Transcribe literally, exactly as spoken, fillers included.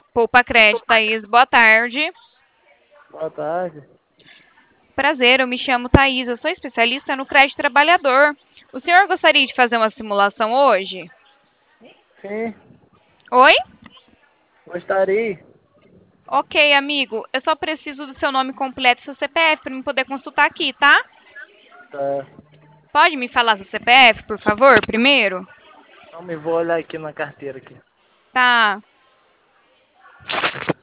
Poupa Crédito, Thaís. Boa tarde. Boa tarde. Prazer, eu me chamo Thaís, eu sou especialista no crédito trabalhador. O senhor gostaria de fazer uma simulação hoje? Sim, Oi? gostaria. Ok, amigo. Eu só preciso do seu nome completo e seu C P F para me poder consultar aqui, tá? Tá. Pode me falar seu C P F, por favor, primeiro? Não me vou olhar aqui na carteira aqui. Tá.